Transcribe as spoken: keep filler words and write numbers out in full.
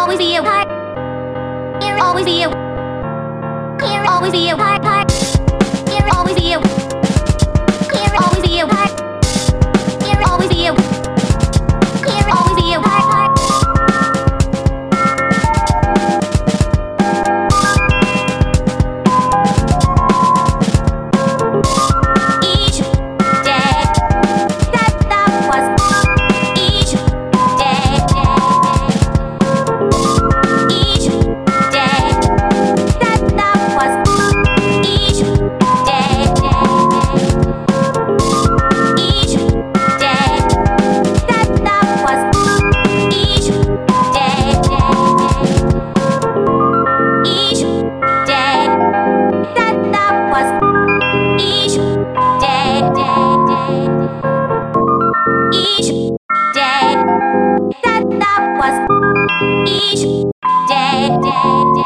always be a part. Here always be a. Here always be a part. Part. Here always be a. Here always be a part. Here always be a. Here always be a part. Part. Each day that that was. Each day. Each day that that was. Each day. Each day that that was. Each day. Each day that that was. Each day. Each day that that was. Each day.